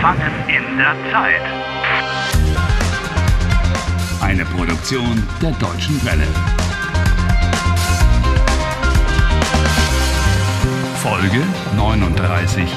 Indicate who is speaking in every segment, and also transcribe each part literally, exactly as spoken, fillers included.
Speaker 1: Gefangen in der Zeit.
Speaker 2: Eine Produktion der Deutschen Welle. Folge neununddreißig.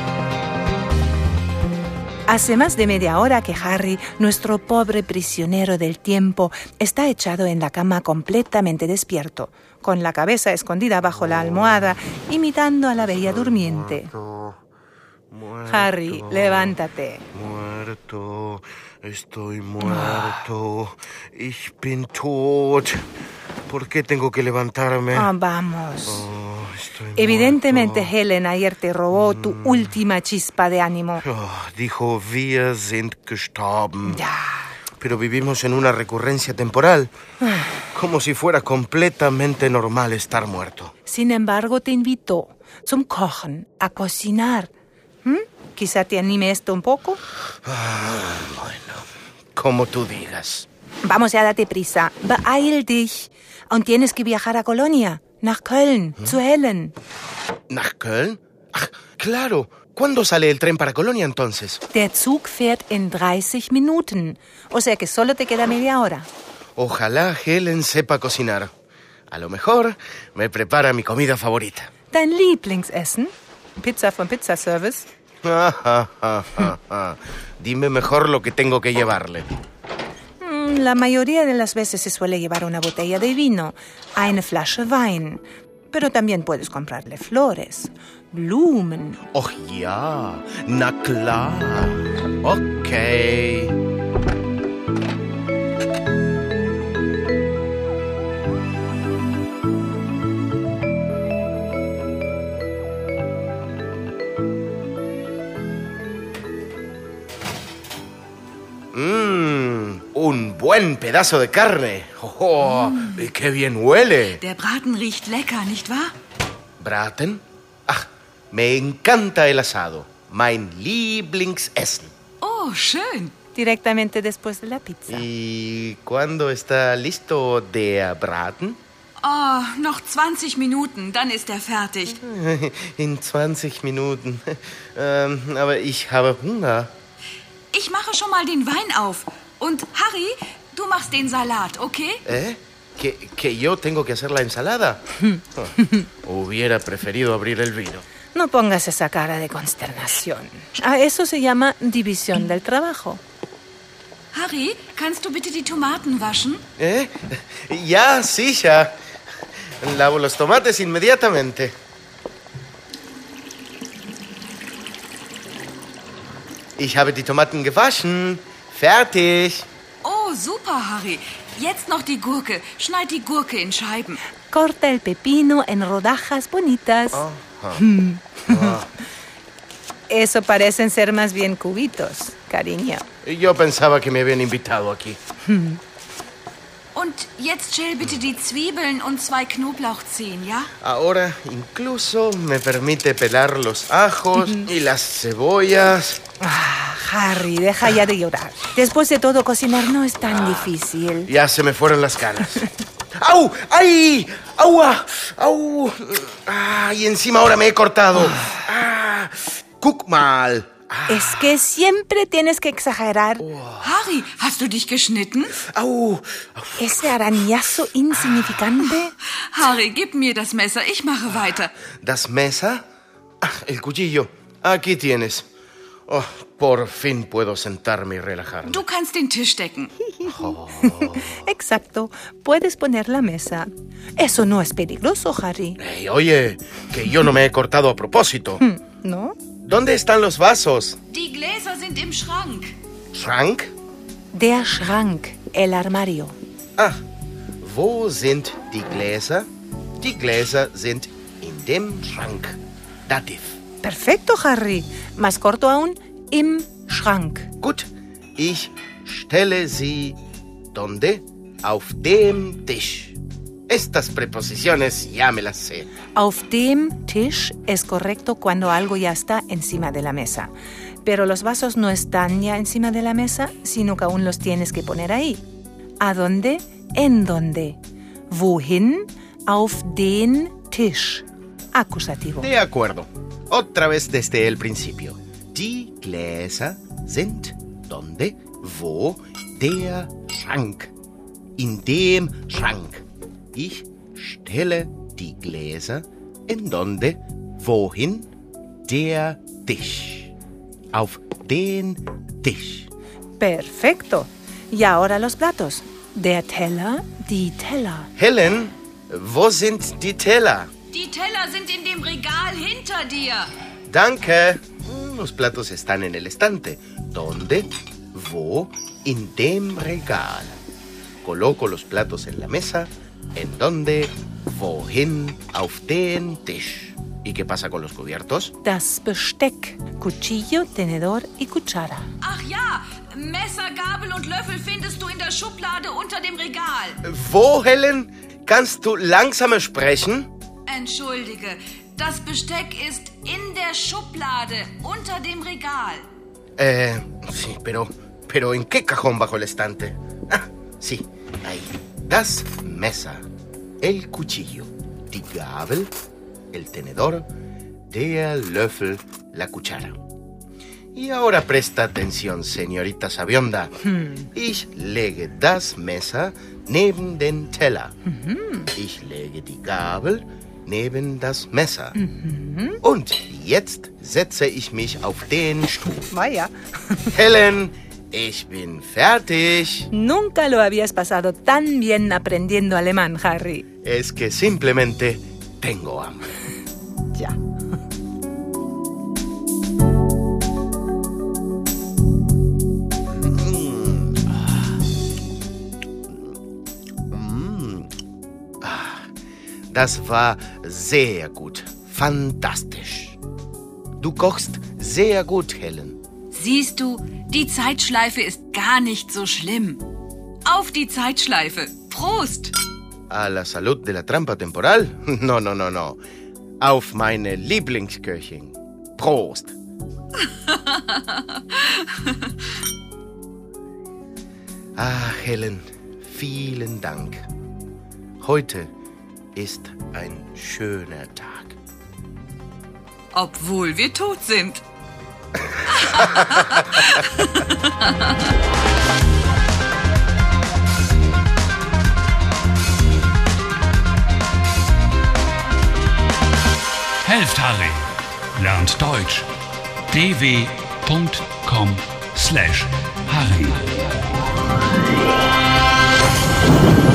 Speaker 3: Hace más de media hora que Harry, nuestro pobre prisionero del tiempo, está echado en la cama completamente despierto, con la cabeza escondida bajo la almohada, imitando a la bella durmiente.
Speaker 4: Muerto, muerto,
Speaker 3: Harry, levántate.
Speaker 4: Muerto, estoy muerto. Ich bin tot. ¿Por qué tengo que levantarme?
Speaker 3: Ah, vamos.
Speaker 4: Oh, estoy
Speaker 3: Evidentemente
Speaker 4: muerto.
Speaker 3: Helen ayer te robó tu última chispa de ánimo.
Speaker 4: Oh, dijo, wir sind gestorben.
Speaker 3: Ya.
Speaker 4: Pero vivimos en una recurrencia temporal. Como si fuera completamente normal estar muerto.
Speaker 3: Sin embargo, te invitó zum Kochen, a cocinar. ¿Mm? Quizá te anime esto un poco.
Speaker 4: Ah, bueno, como tú digas.
Speaker 3: Vamos, ya date prisa. Beeil dich. Und tienes que viajar a Colonia, nach Köln, zu Helen.
Speaker 4: ¿Nach Köln? Ah, claro. ¿Cuándo sale el tren para Colonia entonces?
Speaker 3: Der Zug fährt in dreißig Minuten. O sea que solo te queda media hora.
Speaker 4: Ojalá Helen sepa cocinar. A lo mejor me prepara mi comida favorita.
Speaker 3: Dein Lieblingsessen? Pizza von Pizza Service?
Speaker 4: Dime mejor lo que tengo que llevarle.
Speaker 3: La mayoría de las veces se suele llevar una botella de vino, eine Flasche Wein. Pero también puedes comprarle flores, Blumen.
Speaker 4: Oh ja, na klar. Okay. Mmm, un buen pedazo de carne. Oh, mm. ¡Qué bien huele!
Speaker 5: Der Braten riecht lecker, nicht wahr?
Speaker 4: ¿Braten? Ach, me encanta el asado. Mein Lieblingsessen.
Speaker 5: Oh, schön.
Speaker 3: Directamente después de la pizza.
Speaker 4: ¿Y cuándo está listo der Braten?
Speaker 5: Oh, noch zwanzig Minuten, dann ist er fertig.
Speaker 4: In zwanzig Minuten. Ähm, aber ich habe Hunger.
Speaker 5: Ich mache schon mal den Wein auf. Und Harry, du machst den Salat, ¿okay?
Speaker 4: ¿Eh? ¿Que, que yo tengo que hacer la ensalada? Oh, hubiera preferido abrir el vino.
Speaker 3: No pongas esa cara de consternación. A eso se llama división del trabajo.
Speaker 5: Harry, kannst du bitte die Tomaten waschen?
Speaker 4: ¿Eh? Ya, sicher. Lavo los tomates inmediatamente. Ich habe die Tomaten gewaschen. Fertig.
Speaker 5: Oh, super, Harry. Jetzt noch die Gurke. Schneid die Gurke in Scheiben.
Speaker 3: Corta el pepino en rodajas bonitas.
Speaker 4: Oh, oh. Oh.
Speaker 3: Eso parecen ser más bien cubitos, cariño.
Speaker 4: Yo pensaba que me habían invitado aquí.
Speaker 5: Und jetzt schäl bitte die Zwiebeln und zwei Knoblauchzehen, ¿ya?
Speaker 4: Ahora incluso me permite pelar los ajos y las cebollas.
Speaker 3: Ah, Harry, deja ya de llorar. Después de todo, cocinar no es tan ah, difícil.
Speaker 4: Ya se me fueron las ganas. ¡Au! ¡Ay! ¡Aua! ¡Au! ¡Ah! Y encima ahora me he cortado. ¡Ah! ¡Guck mal! Ah.
Speaker 3: Es que siempre tienes que exagerar.
Speaker 5: Oh. Harry, hast du dich geschnitten?
Speaker 4: Au!
Speaker 3: Ese arañazo insignificante.
Speaker 5: Oh. Harry, gib mir das Messer, ich mache weiter.
Speaker 4: ¿Das Messer? Ah, el cuchillo. Aquí tienes. Oh, por fin puedo sentarme y relajarme.
Speaker 5: Du kannst den Tisch decken.
Speaker 4: Oh.
Speaker 3: Exacto. Puedes poner la mesa. Eso no es peligroso, Harry.
Speaker 4: Hey, oye, que yo no me he cortado a propósito.
Speaker 3: ¿No?
Speaker 4: ¿Dónde están los vasos?
Speaker 5: Die Gläser sind im Schrank.
Speaker 4: ¿Schrank?
Speaker 3: Der Schrank, el armario.
Speaker 4: Ah, wo sind die Gläser? Die Gläser sind in dem Schrank. Dativ.
Speaker 3: Perfecto, Harry. Más corto aún, im Schrank.
Speaker 4: Gut, ich stelle sie ¿dónde? Auf dem Tisch. Estas preposiciones ya me las sé.
Speaker 3: Auf dem Tisch es correcto cuando algo ya está encima de la mesa. Pero los vasos no están ya encima de la mesa, sino que aún los tienes que poner ahí. ¿A dónde? ¿En dónde? Wohin? Auf den Tisch. Acusativo.
Speaker 4: De acuerdo. Otra vez desde el principio. Die Gläser sind donde, wo, der Schrank. In dem Schrank. Ich stelle die Gläser in donde, wohin, der Tisch. Auf den Tisch.
Speaker 3: Perfecto. Y ahora los platos. Der Teller, die Teller.
Speaker 4: Helen, wo sind die Teller?
Speaker 5: Die Teller sind in dem Regal hinter dir.
Speaker 4: Danke. Los platos están en el estante. ¿Dónde? Wo? En dem Regal. Coloco los platos en la mesa. ¿En dónde? Wohin? Auf den Tisch. ¿Y qué pasa con los cubiertos?
Speaker 3: Das Besteck. Cuchillo, tenedor y cuchara.
Speaker 5: Ach ja, Messer, Gabel und Löffel findest du in der Schublade unter dem Regal.
Speaker 4: Wo, Helen? Kannst du langsamer sprechen?
Speaker 5: Entschuldige, das Besteck ist in der Schublade unter dem Regal.
Speaker 4: Eh, sí, pero, pero ¿en qué cajón bajo el estante? Ah, sí, ahí. Das Messer, el cuchillo, die Gabel, el tenedor, der Löffel, la cuchara. Y ahora presta atención, señorita Sabionda.
Speaker 3: Hm.
Speaker 4: Ich lege das Messer neben den Teller.
Speaker 3: Mhm.
Speaker 4: Ich lege die Gabel neben das Messer.
Speaker 3: Mhm.
Speaker 4: Und jetzt setze ich mich auf den Stuhl.
Speaker 3: Vaya.
Speaker 4: Helen, ich bin fertig.
Speaker 3: Nunca lo habías pasado tan bien aprendiendo alemán, Harry.
Speaker 4: Es que simplemente tengo hambre.
Speaker 3: Ya.
Speaker 4: Das war sehr gut. Fantastisch. Du kochst sehr gut, Helen.
Speaker 5: Siehst du, die Zeitschleife ist gar nicht so schlimm. Auf die Zeitschleife. Prost!
Speaker 4: ¿A la salud de la trampa temporal? No, no, no, no. Auf meine Lieblingsköchin. Prost. Ah, Helen, vielen Dank. Heute ist ein schöner Tag.
Speaker 5: Obwohl wir tot sind.
Speaker 2: Helft Harry. Lernt Deutsch. d w punkt com slash Harry.